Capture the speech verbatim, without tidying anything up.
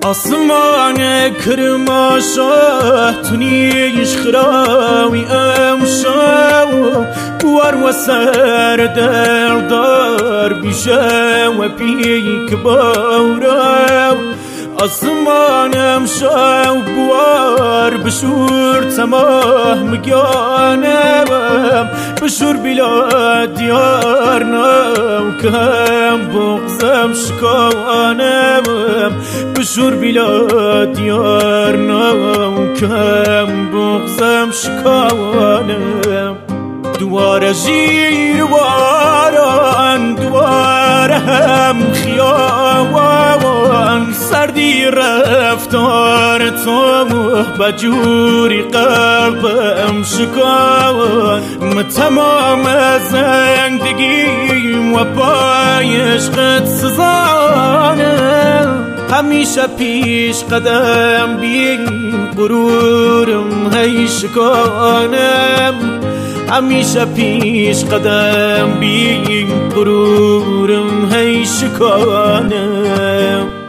آسمان کرماشا تونیش خراوی امشا بوار و سر دردار بیشه و پیک بارا آسمانم شو بوار بشور تماه مگانم بشور بلا دیار نو کم بغزم شکانم بشور بلا دیار نو کم بغزم شکانم دوار جیر واران دوار هم خیاوان سردی رفتار تو بجوری قلبم شکان تمام زندگیم و پای عشقت سزانم همیشه پیش قدم بیم غرورم هی شکانم همیشه پیش قدم بیم غرورم هی شکانم